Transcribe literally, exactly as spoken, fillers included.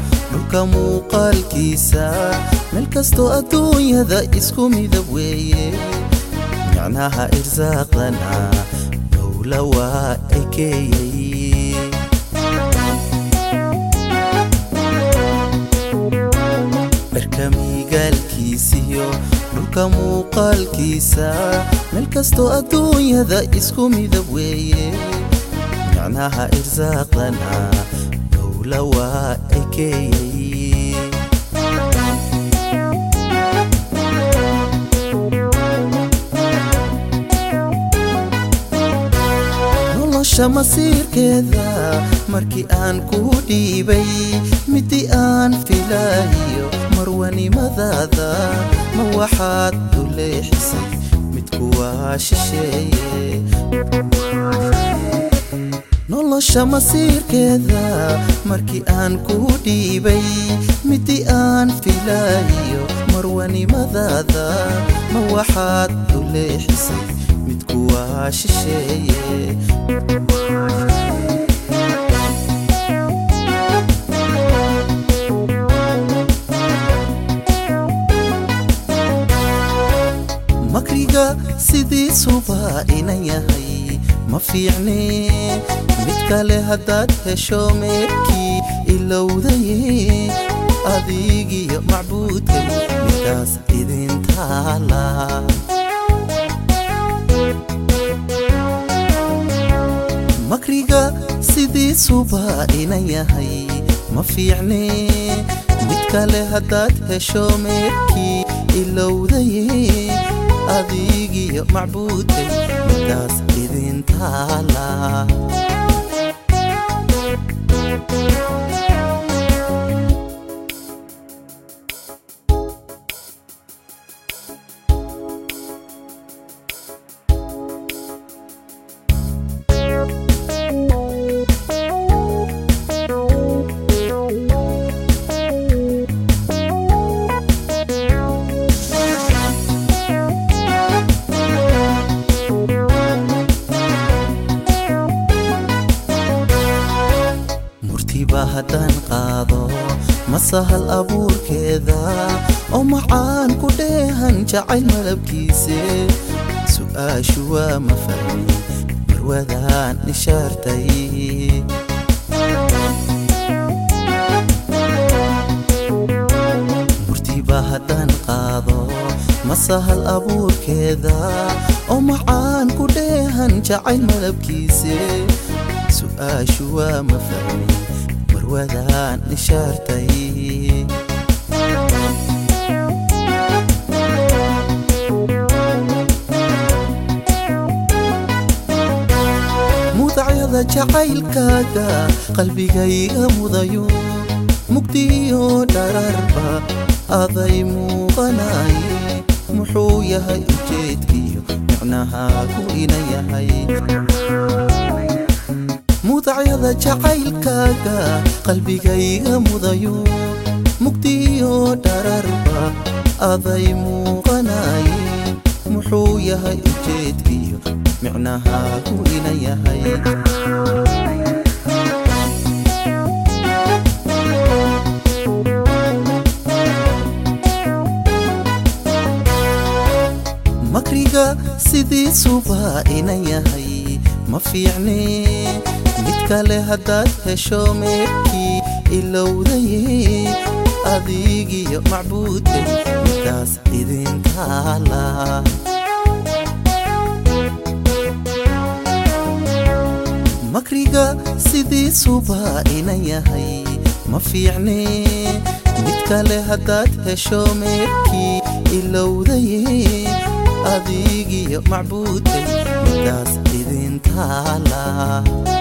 dhulka muuqaalkiisa meel kasto adduunyada isku midab weeye macnaha irsaaqdana dawla waa ekeeyay barkamigaalkiisiyo dhulka muuqaalkiisa meel kasto adduunyada isku midab weeye macnaha irsaaqdana dawla waa ekeeyay nolosha masiirkeeda markii aan ku dhiibay midii aan filaayo marwanimadaada ma waxaad u leexisay mid kuwaa shisheeye nolosha masiirkeeda markii aan ku dhiibay midii aan filaayo marwanimadaada ma waxaad u leexisay mid kuwaa shisheeye makriga sidiisuba inan yahay ma fiicne mid kale haddaad hesho meerkii ilowdaye adigiyo macbuudkay midaas idin taala makriga sidiisuba inan yahay ma fiicne mid kale haddaad hesho meerkii ilowdaye adigiyo macbuudkay midaas idin taala haddaan qaado ma sahal abuurkeeda oo macaan ku dheehan jacayl malabkiise su'aashu waa ma fahmin marwadaan nishaartay murtiba haddaan qaado ma sahal abuurkeeda oo macaan ku dheehan jacayl malabkiise su'aashu waa ma fahmin wadaan nishaartay mudacyada jacaylkaaga qalbigayga mudayo mugdiyo dhararba aday muuqanaye muxuu yahay ujeedkiyo micnahaagu ina yahay mudacyada jacaylkaaga qalbigayga mudayo mugdiyo dhararba aday muuqanaye muxuu yahay ujeedkiyo micnahaagu ina yahay makriga sidiisuba inan yahay ma fiicne mid kale haddaad hesho meerkii ilowdaye adigiyo macbuudkay midaas idin taala makriga sidiisuba inan yahay ma fiicne mid kale haddaad hesho meerkii ilowdaye adigiyo macbuudkay midaas idin taala